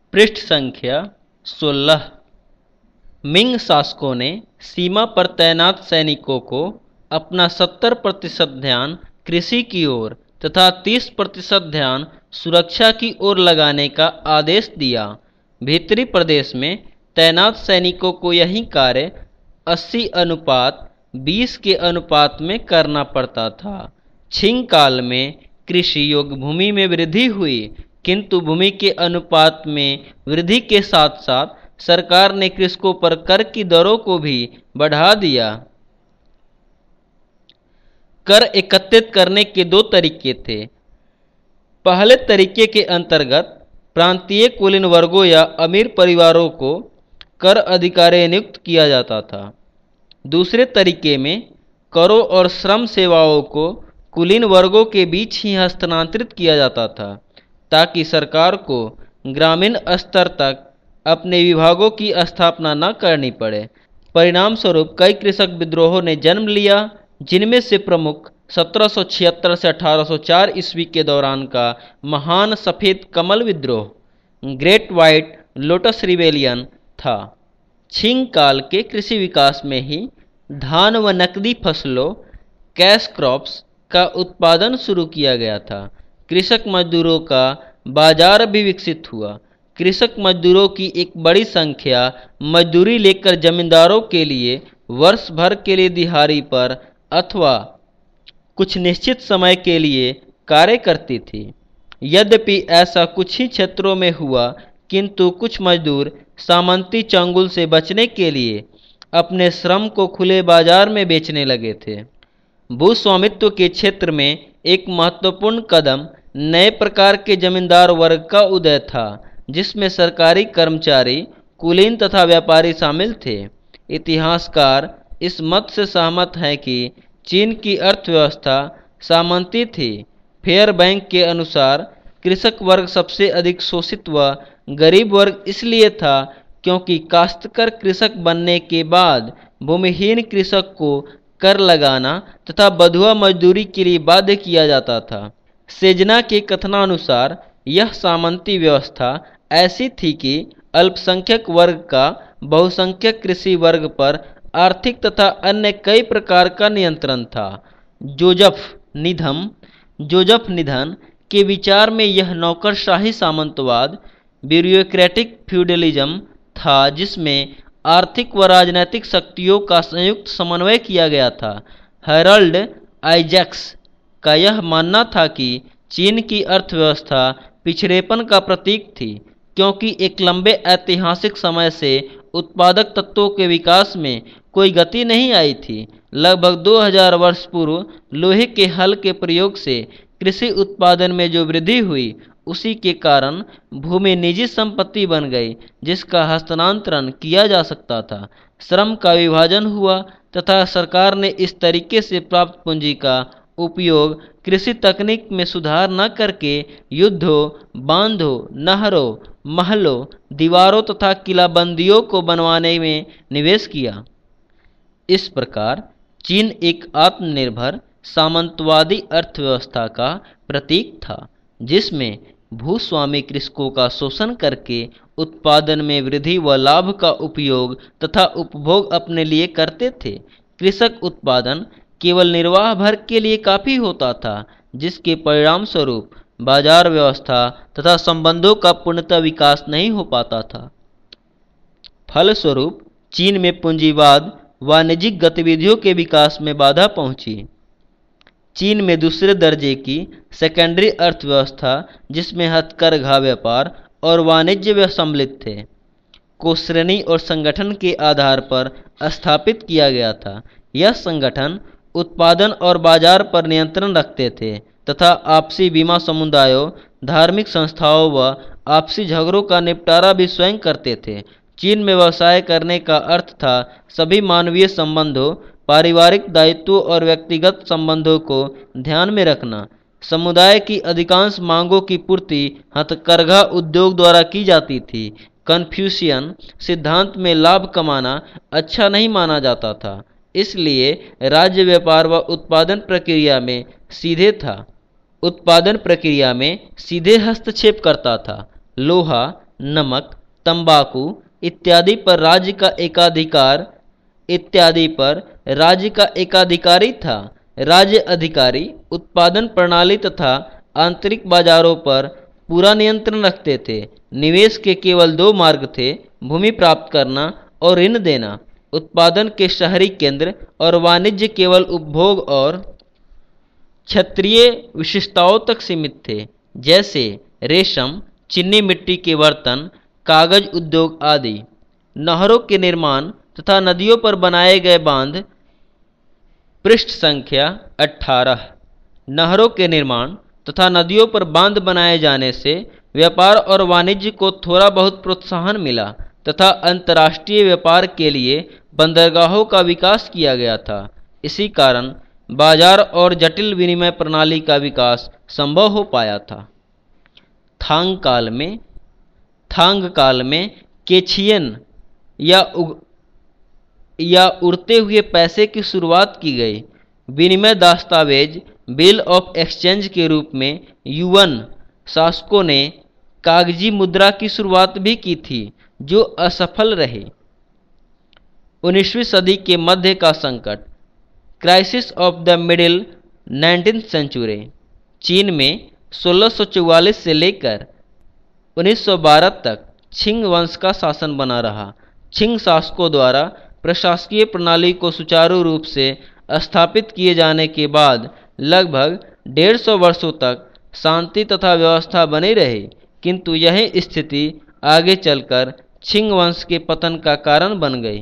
पृष्ठ संख्या 16। मिंग शासकों ने सीमा पर तैनात सैनिकों को अपना 70% ध्यान कृषि की ओर तथा 30% ध्यान सुरक्षा की ओर लगाने का आदेश दिया। भीतरी प्रदेश में तैनात सैनिकों को यही कार्य 80:20 के अनुपात में करना पड़ता था। छिंग काल में कृषि योग्य भूमि में वृद्धि हुई, किंतु भूमि के अनुपात में वृद्धि के साथ साथ सरकार ने कृषकों पर कर की दरों को भी बढ़ा दिया। कर एकत्रित करने के दो तरीके थे। पहले तरीके के अंतर्गत प्रांतीय कुलीन वर्गों या अमीर परिवारों को कर अधिकारी नियुक्त किया जाता था। दूसरे तरीके में करों और श्रम सेवाओं को कुलीन वर्गों के बीच ही हस्तांतरित किया जाता था, ताकि सरकार को ग्रामीण स्तर तक अपने विभागों की स्थापना न करनी पड़े। परिणाम स्वरूप कई कृषक विद्रोहों ने जन्म लिया, जिनमें से प्रमुख 1776 से 1804 ईस्वी के दौरान का महान सफ़ेद कमल विद्रोह ग्रेट व्हाइट लोटस रिबेलियन था। छिंग काल के कृषि विकास में ही धान व नकदी फसलों कैश क्रॉप्स का उत्पादन शुरू किया गया था। कृषक मजदूरों का बाजार भी विकसित हुआ। कृषक मजदूरों की एक बड़ी संख्या मजदूरी लेकर जमींदारों के लिए वर्ष भर के लिए दिहाड़ी पर अथवा कुछ निश्चित समय के लिए कार्य करती थी। यद्यपि ऐसा कुछ ही क्षेत्रों में हुआ, किंतु कुछ मजदूर सामंती चंगुल से बचने के लिए अपने श्रम को खुले बाजार में बेचने लगे थे। भूस्वामित्व के क्षेत्र में एक महत्वपूर्ण कदम नए प्रकार के जमींदार वर्ग का उदय था, जिसमें सरकारी कर्मचारी, कुलीन तथा व्यापारी शामिल थे। इतिहासकार इस मत से सहमत हैं कि चीन की अर्थव्यवस्था सामंती थी। फेयर बैंक के अनुसार कृषक वर्ग सबसे अधिक शोषित व गरीब वर्ग इसलिए था क्योंकि काश्तकार कृषक बनने के बाद भूमिहीन कृषक को कर लगाना तथा बंधुआ मजदूरी के लिए बाध्य किया जाता था। सेजना के कथनानुसार यह सामंती व्यवस्था ऐसी थी कि अल्पसंख्यक वर्ग का बहुसंख्यक कृषि वर्ग पर आर्थिक तथा अन्य कई प्रकार का नियंत्रण था। जोजफ निधन के विचार में यह नौकरशाही सामंतवाद ब्यूरोक्रेटिक फ्यूडलिज्म था, जिसमें आर्थिक व राजनैतिक शक्तियों का संयुक्त समन्वय किया गया था। हैरोल्ड आइजैक्स का यह मानना था कि चीन की अर्थव्यवस्था पिछड़ेपन का प्रतीक थी, क्योंकि एक लंबे ऐतिहासिक समय से उत्पादक तत्वों के विकास में कोई गति नहीं आई थी। लगभग 2000 वर्ष पूर्व लोहे के हल के प्रयोग से कृषि उत्पादन में जो वृद्धि हुई, उसी के कारण भूमि निजी संपत्ति बन गई, जिसका हस्तांतरण किया जा सकता था। श्रम का विभाजन हुआ तथा सरकार ने इस तरीके से प्राप्त पूंजी का उपयोग कृषि तकनीक में सुधार न करके युद्धों, बांधों, नहरों, महलों, दीवारों तथा किलाबंदियों को बनवाने में निवेश किया। इस प्रकार चीन एक आत्मनिर्भर सामंतवादी अर्थव्यवस्था का प्रतीक था, जिसमें भूस्वामी कृषकों का शोषण करके उत्पादन में वृद्धि व लाभ का उपयोग तथा उपभोग अपने लिए करते थे। कृषक उत्पादन केवल निर्वाह भर के लिए काफ़ी होता था, जिसके परिणाम स्वरूप बाजार व्यवस्था तथा संबंधों का पूर्णतः विकास नहीं हो पाता था। फलस्वरूप चीन में पूंजीवाद वाणिज्यिक गतिविधियों के विकास में बाधा पहुंची। चीन में दूसरे दर्जे की सेकेंडरी अर्थव्यवस्था, जिसमें हथकरघा व्यापार और वाणिज्य सम्मिलित थे, को श्रेणी और संगठन के आधार पर स्थापित किया गया था। यह संगठन उत्पादन और बाजार पर नियंत्रण रखते थे तथा आपसी बीमा समुदायों, धार्मिक संस्थाओं व आपसी झगड़ों का निपटारा भी स्वयं करते थे। चीन में व्यवसाय करने का अर्थ था सभी मानवीय संबंधों, पारिवारिक दायित्वों और व्यक्तिगत संबंधों को ध्यान में रखना। समुदाय की अधिकांश मांगों की पूर्ति हथकरघा उद्योग द्वारा की जाती थी। कन्फ्यूशियन सिद्धांत में लाभ कमाना अच्छा नहीं माना जाता था, इसलिए राज्य व्यापार व उत्पादन प्रक्रिया में सीधे हस्तक्षेप करता था। लोहा, नमक, तंबाकू इत्यादि पर राज्य का एकाधिकारी था। राज्य अधिकारी उत्पादन प्रणाली तथा आंतरिक बाजारों पर पूरा नियंत्रण रखते थे। निवेश के केवल दो मार्ग थे, भूमि प्राप्त करना और ऋण देना। उत्पादन के शहरी केंद्र और वाणिज्य केवल उपभोग और क्षेत्रीय विशेषताओं तक सीमित थे, जैसे रेशम, चीनी मिट्टी के बर्तन, कागज उद्योग आदि। नहरों के निर्माण तथा नदियों पर बनाए गए बांध। पृष्ठ संख्या 18। नहरों के निर्माण तथा नदियों पर बांध बनाए जाने से व्यापार और वाणिज्य को थोड़ा बहुत प्रोत्साहन मिला तथा अंतर्राष्ट्रीय व्यापार के लिए बंदरगाहों का विकास किया गया था। इसी कारण बाजार और जटिल विनिमय प्रणाली का विकास संभव हो पाया था। थांग काल में केचियन या उड़ते हुए पैसे की शुरुआत की गई। विनिमय दस्तावेज बिल ऑफ एक्सचेंज के रूप में युवन शासकों ने कागजी मुद्रा की शुरुआत भी की थी, जो असफल रही। 19वीं सदी के मध्य का संकट, crisis of the middle 19th century. चीन में 1644 से लेकर 1912 तक छिंग वंश का शासन बना रहा। छिंग शासकों द्वारा प्रशासकीय प्रणाली को सुचारू रूप से स्थापित किए जाने के बाद लगभग 150 वर्षों तक शांति तथा व्यवस्था बनी रही, किंतु यही स्थिति आगे चलकर छिंग वंश के पतन का कारण बन गई।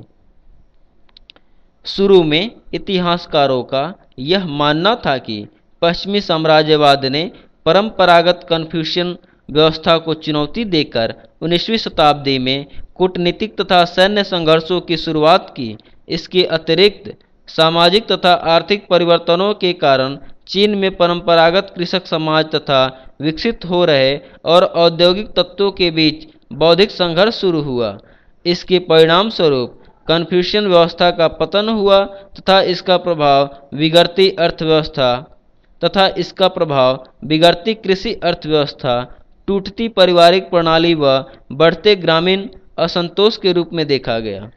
शुरू में इतिहासकारों का यह मानना था कि पश्चिमी साम्राज्यवाद ने परंपरागत कन्फ्यूशियन व्यवस्था को चुनौती देकर 19वीं शताब्दी में कूटनीतिक तथा सैन्य संघर्षों की शुरुआत की। इसके अतिरिक्त सामाजिक तथा आर्थिक परिवर्तनों के कारण चीन में परंपरागत कृषक समाज तथा विकसित हो रहे और औद्योगिक तत्वों के बीच बौद्धिक संघर्ष शुरू हुआ। इसके परिणाम स्वरूप कन्फ्यूशियन व्यवस्था का पतन हुआ तथा इसका प्रभाव बिगड़ती कृषि अर्थव्यवस्था, टूटती पारिवारिक प्रणाली व बढ़ते ग्रामीण असंतोष के रूप में देखा गया।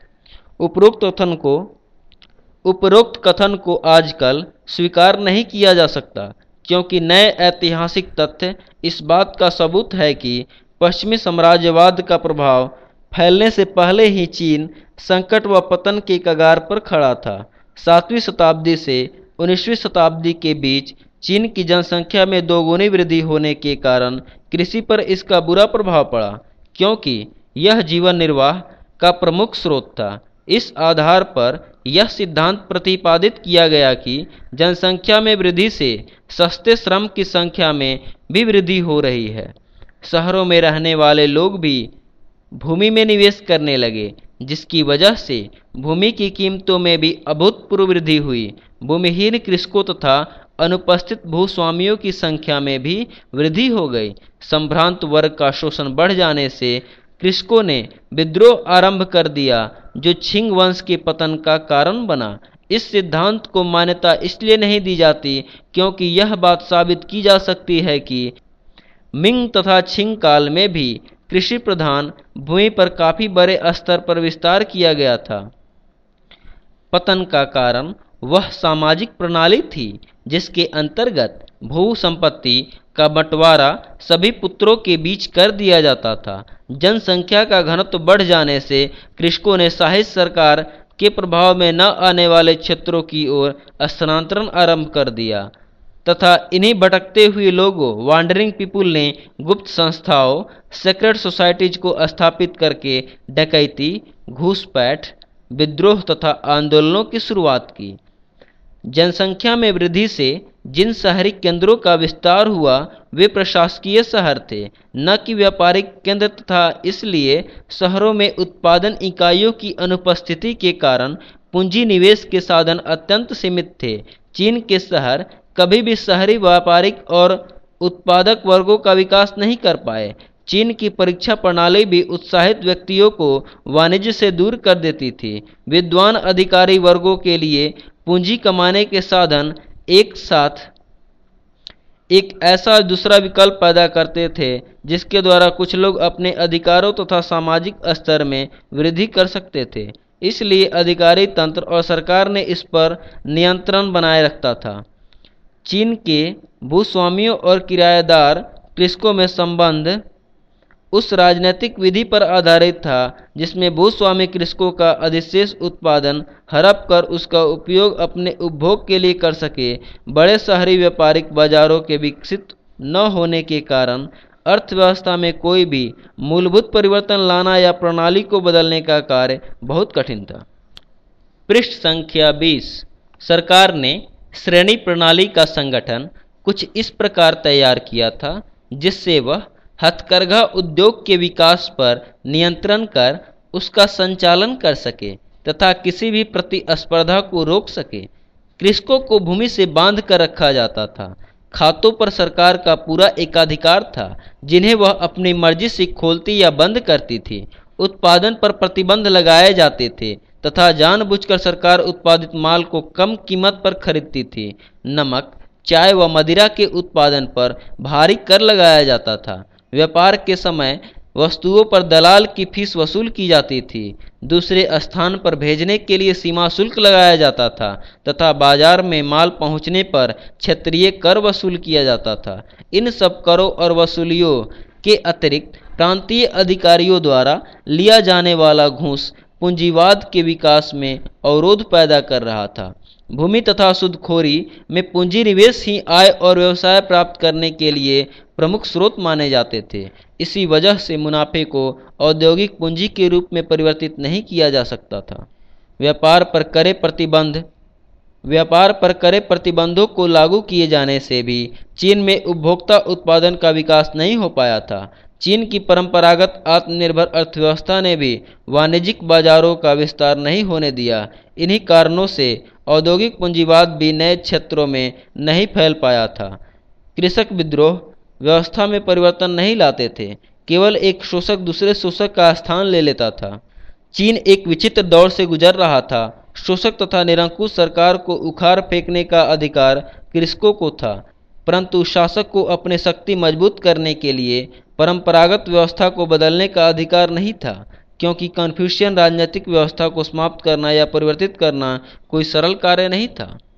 उपरोक्त कथन को आजकल स्वीकार नहीं किया जा सकता, क्योंकि नए ऐतिहासिक तथ्य इस बात का सबूत है कि पश्चिमी साम्राज्यवाद का प्रभाव फैलने से पहले ही चीन संकट व पतन के कगार पर खड़ा था। 7वीं शताब्दी से 19वीं शताब्दी के बीच चीन की जनसंख्या में दोगुनी वृद्धि होने के कारण कृषि पर इसका बुरा प्रभाव पड़ा, क्योंकि यह जीवन निर्वाह का प्रमुख स्रोत था। इस आधार पर यह सिद्धांत प्रतिपादित किया गया कि जनसंख्या में वृद्धि से सस्ते श्रम की संख्या में भी वृद्धि हो रही है। शहरों में रहने वाले लोग भी भूमि में निवेश करने लगे, जिसकी वजह से भूमि की कीमतों में भी अभूतपूर्व वृद्धि हुई। भूमिहीन कृषकों तथा अनुपस्थित भूस्वामियों की संख्या में भी वृद्धि हो गई। संभ्रांत वर्ग का शोषण बढ़ जाने से कृषकों ने विद्रोह आरंभ कर दिया, जो छिंग वंश के पतन का कारण बना। इस सिद्धांत को मान्यता इसलिए नहीं दी जाती क्योंकि यह बात साबित की जा सकती है कि मिंग तथा छिंग काल में भी कृषि प्रधान भूमि पर काफी बड़े स्तर पर विस्तार किया गया था। पतन का कारण वह सामाजिक प्रणाली थी जिसके अंतर्गत भू संपत्ति का बंटवारा सभी पुत्रों के बीच कर दिया जाता था। जनसंख्या का घनत्व बढ़ जाने से कृषकों ने शाही सरकार के प्रभाव में न आने वाले क्षेत्रों की ओर स्थानांतरण आरंभ कर दिया तथा इन्हीं भटकते हुए लोगों वांडरिंग पीपुल ने गुप्त संस्थाओं सेक्रेट सोसाइटीज को स्थापित करके डकैती, घूसपैठ, विद्रोह तथा आंदोलनों की शुरुआत की। जनसंख्या में वृद्धि से जिन शहरी केंद्रों का विस्तार हुआ वे प्रशासकीय शहर थे, न कि व्यापारिक केंद्र, तथा इसलिए शहरों में उत्पादन इकाइयों की अनुपस्थिति के कारण पूंजी निवेश के साधन अत्यंत सीमित थे। चीन के शहर कभी भी शहरी व्यापारिक और उत्पादक वर्गों का विकास नहीं कर पाए। चीन की परीक्षा प्रणाली भी उत्साहित व्यक्तियों को वाणिज्य से दूर कर देती थी। विद्वान अधिकारी वर्गों के लिए पूंजी कमाने के साधन एक साथ एक ऐसा दूसरा विकल्प पैदा करते थे जिसके द्वारा कुछ लोग अपने अधिकारों तथा सामाजिक स्तर में वृद्धि कर सकते थे। इसलिए अधिकारी तंत्र और सरकार ने इस पर नियंत्रण बनाए रखता था। चीन के भूस्वामियों और किराएदार कृषकों में संबंध उस राजनीतिक विधि पर आधारित था जिसमें भूस्वामी कृषकों का अधिशेष उत्पादन हड़प कर उसका उपयोग अपने उपभोग के लिए कर सके। बड़े शहरी व्यापारिक बाजारों के विकसित न होने के कारण अर्थव्यवस्था में कोई भी मूलभूत परिवर्तन लाना या प्रणाली को बदलने का कार्य बहुत कठिन था। पृष्ठ संख्या 20। सरकार ने श्रेणी प्रणाली का संगठन कुछ इस प्रकार तैयार किया था जिससे वह हथकरघा उद्योग के विकास पर नियंत्रण कर उसका संचालन कर सके तथा किसी भी प्रतिस्पर्धा को रोक सके। कृषकों को भूमि से बांध कर रखा जाता था। खातों पर सरकार का पूरा एकाधिकार था जिन्हें वह अपनी मर्जी से खोलती या बंद करती थी। उत्पादन पर प्रतिबंध लगाए जाते थे तथा जानबूझकर सरकार उत्पादित माल को कम कीमत पर खरीदती थी। नमक, चाय व मदिरा के उत्पादन पर भारी कर लगाया जाता था। व्यापार के समय वस्तुओं पर दलाल की फीस वसूल की जाती थी। दूसरे स्थान पर भेजने के लिए सीमा शुल्क लगाया जाता था तथा बाजार में माल पहुंचने पर क्षेत्रीय कर वसूल किया जाता था। इन सब करों और वसूलियों के अतिरिक्त प्रांतीय अधिकारियों द्वारा लिया जाने वाला घूस पूंजीवाद के विकास में अवरोध पैदा कर रहा था। भूमि तथा सूदखोरी में पूंजी निवेश ही आय और व्यवसाय प्राप्त करने के लिए प्रमुख स्रोत माने जाते थे। इसी वजह से मुनाफे को औद्योगिक पूंजी के रूप में परिवर्तित नहीं किया जा सकता था। व्यापार पर करे प्रतिबंधों को लागू किए जाने से भी चीन में उपभोक्ता उत्पादन का विकास नहीं हो पाया था। चीन की परंपरागत आत्मनिर्भर अर्थव्यवस्था ने भी वाणिज्यिक बाजारों का विस्तार नहीं होने दिया। इन्हीं कारणों से औद्योगिक पूंजीवाद भी नए क्षेत्रों में नहीं फैल पाया था। कृषक विद्रोह व्यवस्था में परिवर्तन नहीं लाते थे, केवल एक शोषक दूसरे शोषक का स्थान ले लेता था। चीन एक विचित्र दौर से गुजर रहा था। शोषक तथा निरंकुश सरकार को उखाड़ फेंकने का अधिकार कृषकों को था, परंतु शासक को अपने शक्ति मजबूत करने के लिए परंपरागत व्यवस्था को बदलने का अधिकार नहीं था, क्योंकि कन्फ्यूशियन राजनीतिक व्यवस्था को समाप्त करना या परिवर्तित करना कोई सरल कार्य नहीं था।